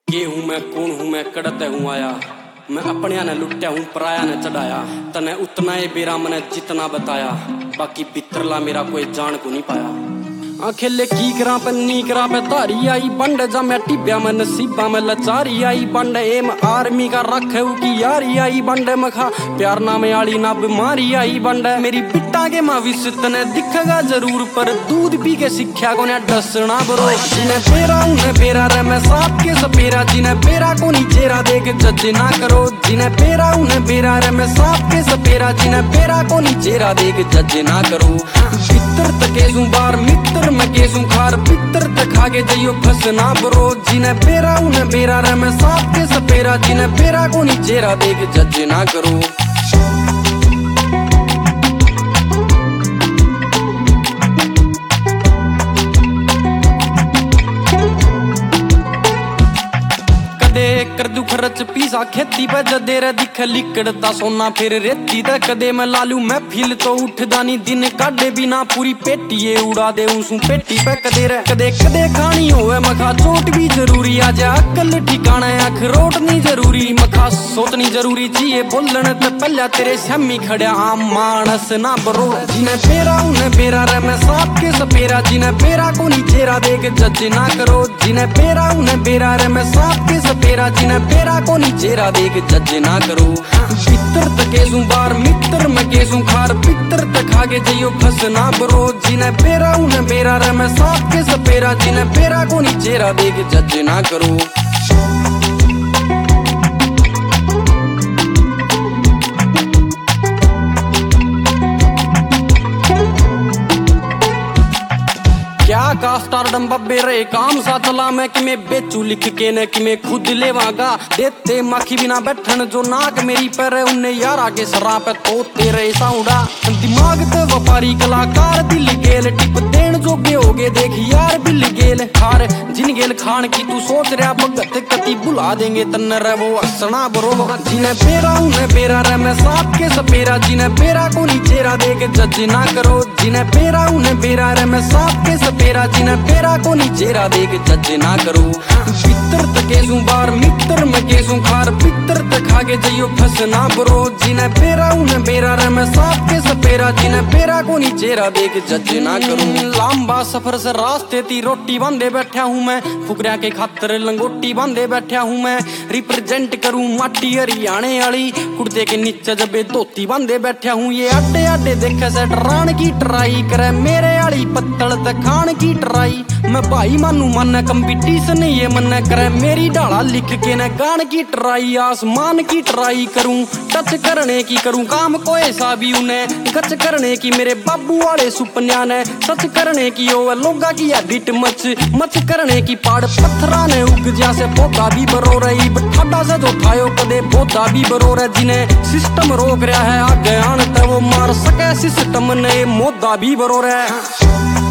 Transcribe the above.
के हूँ मैं, कौन हूँ मैं, कड़ते हूँ आया। मैं अपनिया ने लुट्या हूँ, पराया ने चढ़ाया। तने उतना ही बेरा मैंने जितना बताया, बाकी बित्रला मेरा कोई जान को नहीं पाया। खेले की करा पे नी करा पे धारी आई बंड, जा मैं टिब्या में नसीबा में लचारी आई बंड। एम आर्मी का रखे की यारी आई बंड, मखा प्यार नामे आली ना बीमारी आई बंड। मेरी पिट्टा के भविष्य तने दिखेगा जरूर, पर दूध पी के सिक्ख्या को ने डसना बरो। जिन्हें पेरा उन्हें पेरा रे मैं सांप के सपेरा, जिन्हें पेरा को नी चेहरा दे के जज ना करो। जिन्हें पेरा उन्हें पेरा रे मैं सांप के सपेरा, जिन्हें पेरा को नी चेहरा दे के जज ना करो। पितर तके बार मित्र मैं केसू खार, पितर तक खाके जइयो फसना बरो। जिन्हें पेरा उन्हें पेरा रे मैं सांप के सपेरा, जिन्हें पेरा को नी चेहरा दे के जज ना करो। कर दू खर्च पीसा खेती पे जदे रे दिख लिकड़ता सोना फिर रेती दे। कदे मैं लालू मैं फील तो उठ जानी दिन काढ़े बिना पूरी पेटी उड़ा दे उसू पेटी पे। कदे खानी होवे मखा चोट भी जरूरी, आ जा अकल ठिकाना अखरोट नहीं जरूरी। मखा सोचनी जरूरी चाहिए बोलने ते पहले तेरे सामी खड़ा आम मानस ना बरो। जिन्हें पेरा उन्हें पेरा रे मैं सांप के सपेरा, जिन्हें पेरा को नी चेहरा दे के जज ना करो। जिन्हें पेरा उन्हें पेरा रे मैं सांप के सपेरा, जिन्हें पेरा को नी चेहरा दे के जज ना करो। पितर तकेसू बार मित्र मैं केसू खार, पितर तक खाके जइयो फसना बरो। जिन्हें पेरा उन्हें पेरा रे मैं सांप के सपेरा, जिन्हें पेरा को नी चेहरा दे के जज ना करो। क्या का स्टारडम बब्बे रे काम सा चला मैं कि मैं बेचू लिख के न कि मैं खुद लेवागा। देते माखी बिना बैठन जो नाक मेरी पर उन्हें यारा के सरा पे तो तेरे साउडा। दिमाग ते व्यापारी कलाकार दिल गेल, टिप देन जोगे होगे देख यार बिल गेल। खार जिन गेल खान की तू सोच रहा भगत कति बुला देंगे तन रे वो हसना बरो। जिन्हें पेरा उन्हें पेरा रे मैं सांप के सपेरा, जिन्हें पेरा को नी चेहरा दे के जज ना करो। जिन्हें पेरा उन्हें पेरा रे मैं सांप के सपेरा, जिन्हें पेरा को नी चेहरा दे के जज ना करो। पितर तकेसू बार मित्र मैं केसू खार, पितर तक खाके जइयो फसना बरो। जिन्हें पेरा उन्हें पेरा रे मैं सांप के सपेरा, जिन्हें पेरा को नी चेहरा दे के जज ना करो। लंबा सफर से रास्ते ती रोटी बांधे बैठा हूँ मैं, फुकरिया के खातर लंगोटी बांधे बैठा हूँ मैं। रिप्रेजेंट करूँ माटी हरियाणे वाली, कुर्ते के नीचे जबे धोती बांधे बैठा हूँ। ये आडे आडे देखे से डरान की ट्राई करे, मेरे वाली पत्तल तक खान की ट्राई। मैं भाई मानू मन कंपटीशन ये मन करे, मेरी डाला लिख के न गान की ट्राई। आसमान की ट्राई करूं, टच करने की करूं काम को ऐसा भी उन्हें गच करने की। मेरे बाबू वाले सुपन्या ने सच करने की, ओ लोगा की एडिट मच करने की। पाड़ पत्थरा ने उग जा से पौधा भी बरो रही, ठाडा से जो थायो कदे पौधा भी बरो रहे। जिन्हें सिस्टम रोक रहा है आगे आन ते वो मार सके सिस्टम ने मोदा भी बरो रहे।